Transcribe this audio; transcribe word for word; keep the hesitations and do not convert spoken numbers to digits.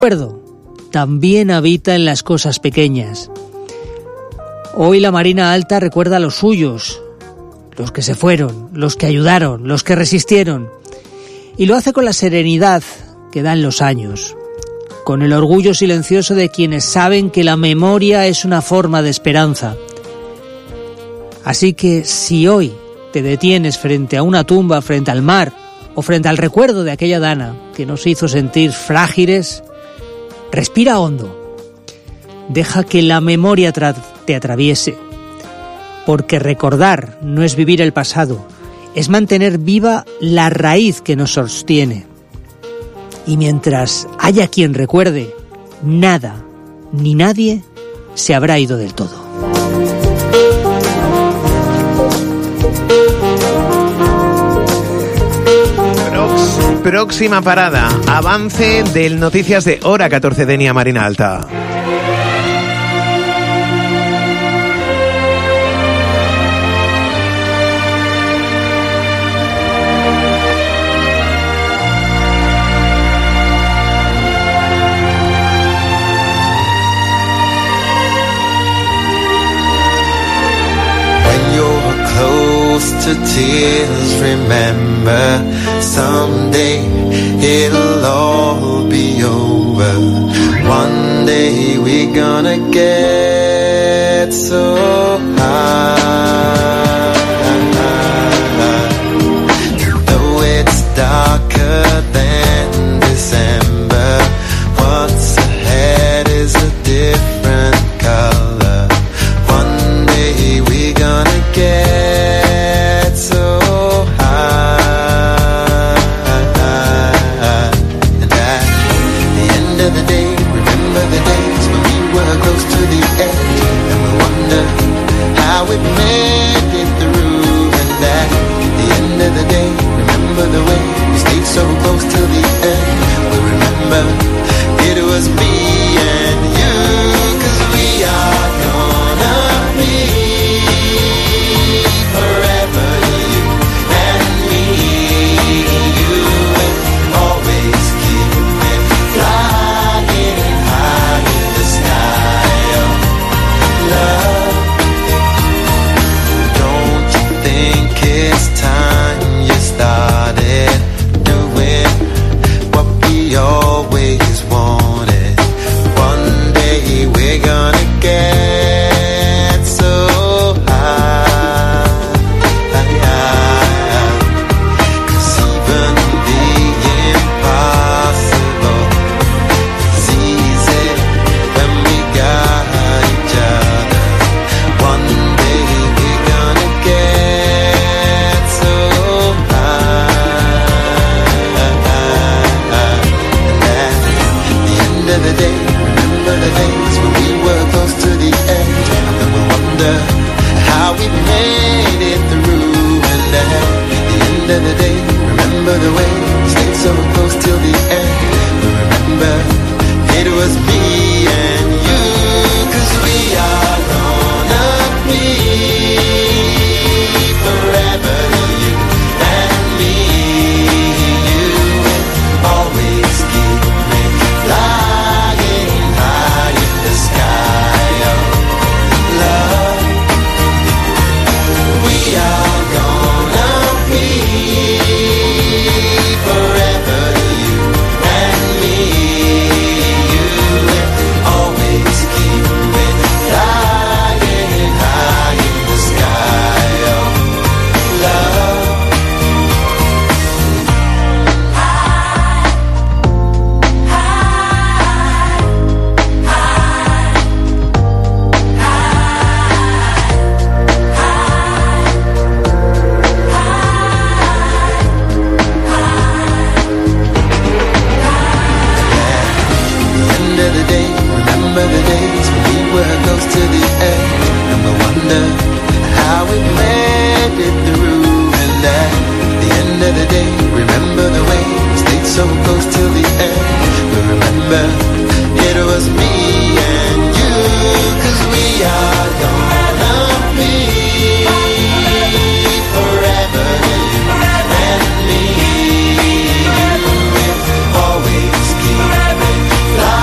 recuerdo también habita en las cosas pequeñas. Hoy la Marina Alta recuerda a los suyos, los que se fueron, los que ayudaron, los que resistieron. Y lo hace con la serenidad que dan los años, con el orgullo silencioso de quienes saben que la memoria es una forma de esperanza. Así que si hoy te detienes frente a una tumba, frente al mar, o frente al recuerdo de aquella dana que nos hizo sentir frágiles, respira hondo. Deja que la memoria tra- te atraviese. Porque recordar no es vivir el pasado, es mantener viva la raíz que nos sostiene. Y mientras haya quien recuerde, nada ni nadie se habrá ido del todo. Próxima parada, avance del Noticias de Hora catorce de Denia Marina Alta. To tears, remember, someday it'll all be over. One day we're gonna get so high. Though it's darker than December, what's ahead is a different color. One day we're gonna get we made it through, and at the end of the day, remember the way we stayed so close till the end. We remember it was me and you, 'cause we are gonna be forever you and me. You will always keep me flying high in the sky of love. It's time you started doing what we always wanted. One day we're gonna get so high. 'Cause even the impossible is easy when we got each other. One day we're gonna get the day